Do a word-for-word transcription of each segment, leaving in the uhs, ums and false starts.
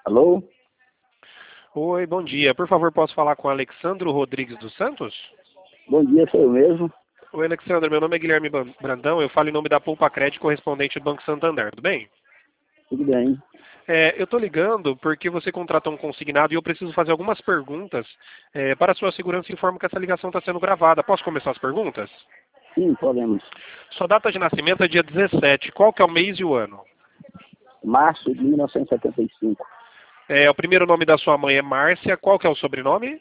Alô? Oi, bom dia. Por favor, posso falar com Alexandro Rodrigues dos Santos? Bom dia, sou eu mesmo. Oi, Alexandre. Meu nome é Guilherme Ban- Brandão. Eu falo em nome da Poupa Crédito, correspondente do Banco Santander. Tudo bem? Tudo bem? É, eu estou ligando porque você contratou um consignado e eu preciso fazer algumas perguntas é, para a sua segurança e informo que essa ligação está sendo gravada. Posso começar as perguntas? Sim, podemos. Sua data de nascimento é dia dezessete. Qual que é o mês e o ano? Março de mil novecentos e setenta e cinco. É, o primeiro nome da sua mãe é Márcia. Qual que é o sobrenome?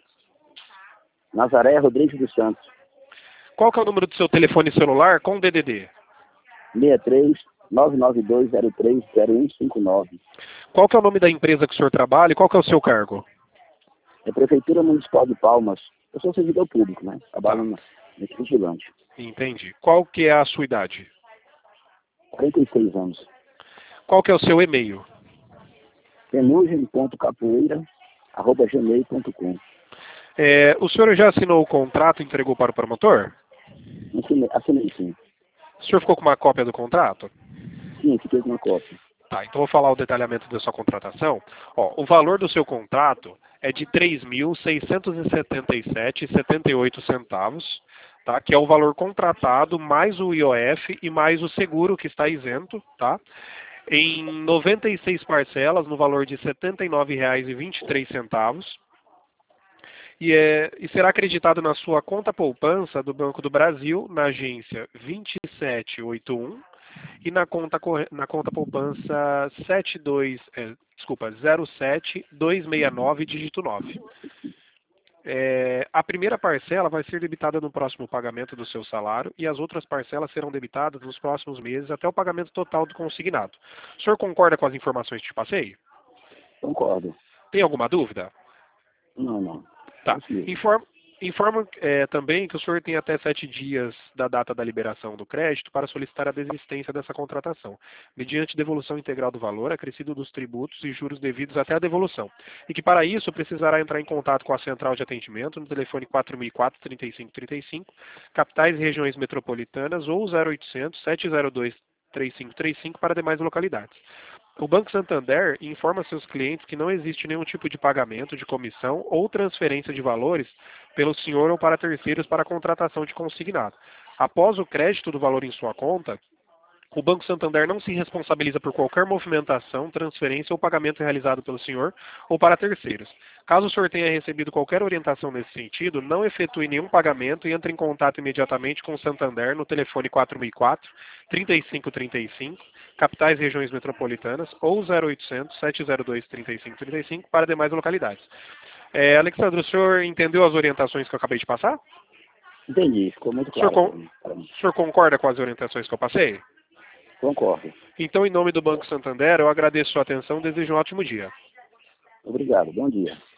Nazaré Rodrigues dos Santos. Qual que é o número do seu telefone celular com D D D? seis três nove nove dois zero três zero um cinco nove. Qual que é o nome da empresa que o senhor trabalha e qual que é o seu cargo? É Prefeitura Municipal de Palmas. Eu sou servidor público, né? Trabalho Tá, na- nesse vigilante. entendi. Qual que é a sua idade? quarenta e seis anos. Qual que é o seu e-mail? penugem ponto capoeira arroba gmail ponto com. É, o senhor já assinou o contrato e entregou para o promotor? Assinei, assinei sim. O senhor ficou com uma cópia do contrato? Sim, fiquei com uma cópia. Tá, então vou falar o detalhamento da sua contratação. Ó, o valor do seu contrato é de três mil seiscentos e setenta e sete reais e setenta e oito centavos, tá? Que é o valor contratado mais o I O F e mais o seguro que está isento, tá? Em noventa e seis parcelas no valor de setenta e nove reais e vinte e três centavos. E, é, e será acreditado na sua conta poupança do Banco do Brasil, na agência vinte e sete oitenta e um e na conta, corre- na conta poupança setenta e dois, é, desculpa, zero sete dois seis nove, dígito nove. É, a primeira parcela vai ser debitada no próximo pagamento do seu salário e as outras parcelas serão debitadas nos próximos meses até o pagamento total do consignado. O senhor concorda com as informações que te passei? Concordo. Tem alguma dúvida? Não, não. É Tá. isso mesmo. Informa, informa é, também que o senhor tem até sete dias da data da liberação do crédito para solicitar a desistência dessa contratação, mediante devolução integral do valor, acrescido dos tributos e juros devidos até a devolução. E que para isso precisará entrar em contato com a central de atendimento no telefone quatro mil e quatro, trinta e cinco trinta e cinco, capitais e regiões metropolitanas ou zero oitocentos, sete zero dois, três cinco três cinco para demais localidades. O Banco Santander informa seus clientes que não existe nenhum tipo de pagamento de comissão ou transferência de valores pelo senhor ou para terceiros para a contratação de consignado. Após o crédito do valor em sua conta, o Banco Santander não se responsabiliza por qualquer movimentação, transferência ou pagamento realizado pelo senhor ou para terceiros. Caso o senhor tenha recebido qualquer orientação nesse sentido, não efetue nenhum pagamento e entre em contato imediatamente com o Santander no telefone quatro mil e quatro, trinta e cinco trinta e cinco, capitais e regiões metropolitanas, ou zero oitocentos, sete zero dois, trinta e cinco trinta e cinco para demais localidades. É, Alexandre, o senhor entendeu as orientações que eu acabei de passar? Entendi, ficou muito O senhor, claro para con- mim. Para mim. o senhor concorda com as orientações que eu passei? Concordo. Então, em nome do Banco Santander, eu agradeço a sua atenção e desejo um ótimo dia. Obrigado. Bom dia.